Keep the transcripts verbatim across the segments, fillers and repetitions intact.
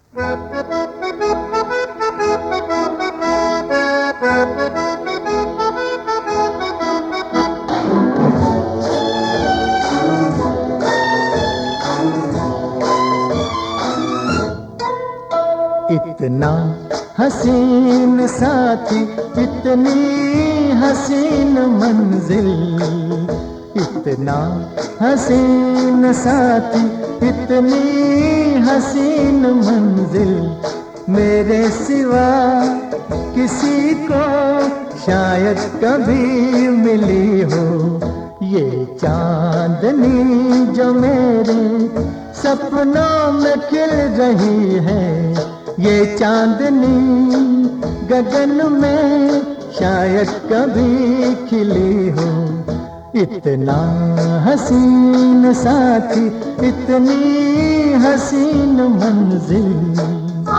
इतना हसीन साथी, इतनी हसीन मंजिल, इतना हसीन साथी, इतनी हसीन मंजिल, मेरे सिवा किसी को शायद कभी मिली हो। ये चांदनी जो मेरे सपनों में खिल रही है, ये चांदनी गगन में शायद कभी खिली हो। इतना हसीन साथी, इतनी हसीन मंजिल।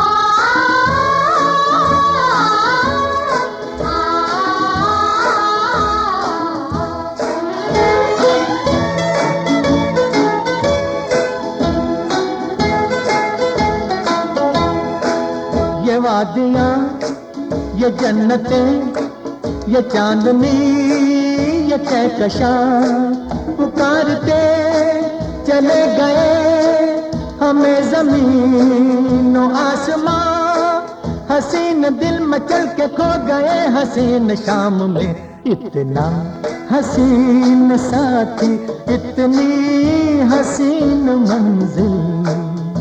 ये वादियाँ, ये जन्नतें, ये चांदनी, ये कहकशां पुकारते चले गए हमें ज़मीन और आसमां। हसीन दिल में चल के खो गए हसीन शाम में। इतना हसीन साथी, इतनी हसीन मंजिल।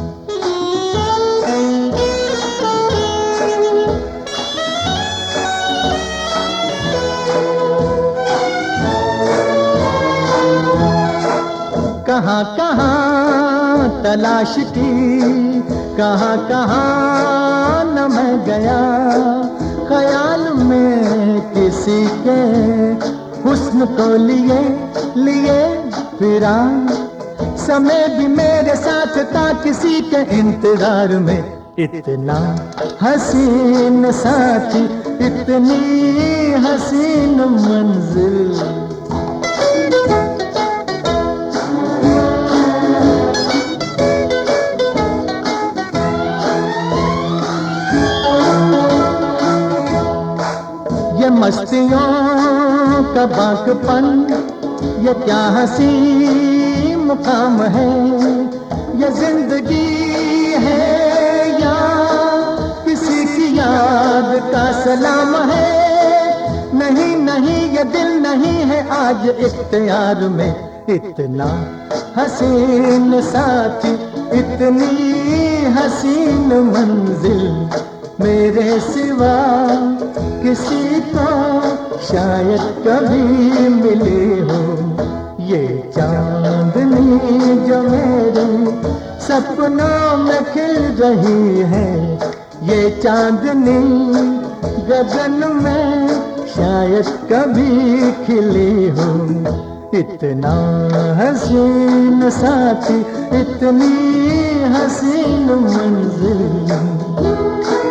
कहाँ कहाँ तलाश की, कहाँ कहाँ न मैं गया, ख्याल में किसी के हुस्न को लिए लिए फिरा। समय भी मेरे साथ था किसी के इंतजार में। इतना हसीन साथी, इतनी हसीन मंजिल। ये मस्तियों का बांकपन, ये क्या हसी मुकाम है। ये जिंदगी है या किसी की याद का सलाम है। नहीं नहीं ये दिल नहीं है आज इख्तियार में। इतना हसीन साथी, इतनी हसीन मंजिल, मेरे सिवा किसी को शायद कभी मिली हो। ये चांदनी जो मेरे सपनों में खिल रही है, ये चांदनी गगन में शायद कभी खिली हो। इतना हसीन साथी, इतनी हसीन मंजिल।